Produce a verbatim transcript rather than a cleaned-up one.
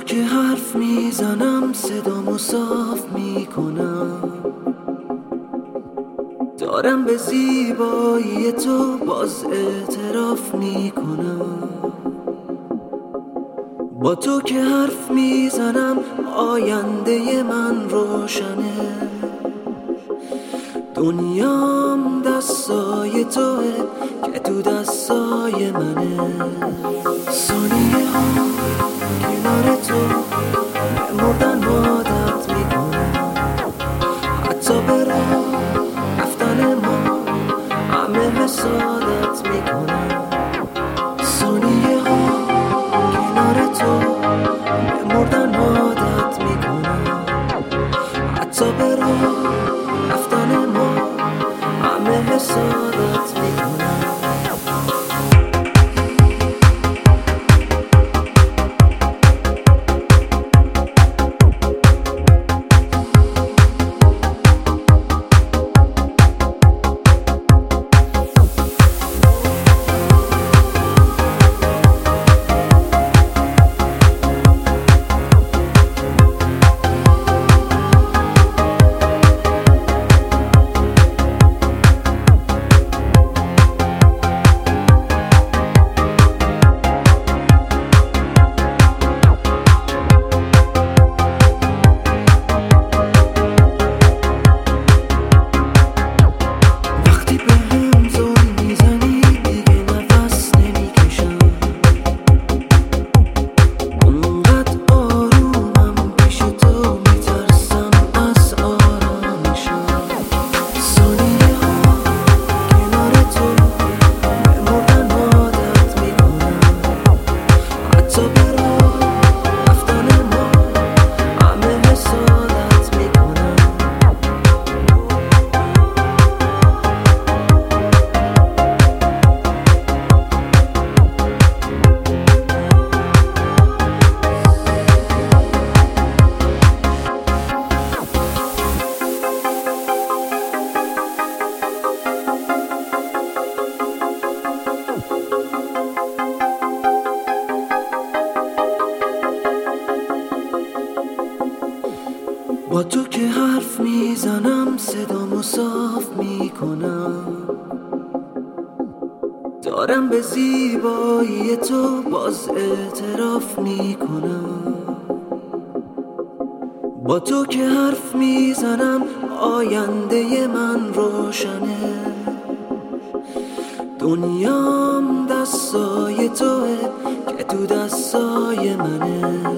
که حرف میزنم صدامو صاف میکنم، دارم به زیبایی تو باز اعتراف میکنم. با تو که حرف میزنم آینده من روشنه، دنیام دستای توه که تو دستای منه. ثانیه ها کنار تو مردن عادت میکنم، حتی به راه رفتن ما همه حسادت میکنم. ثانیه ها کنار تو مردن عادت میکنم، حتی به راه رفتن ما همه حسادت میکنم. با تو که حرف میزنم صدامو صاف میکنم، دارم به زیبایی تو باز اعتراف میکنم. با تو که حرف میزنم آینده من روشنه، دنیام دستای توه که تو دستای منه.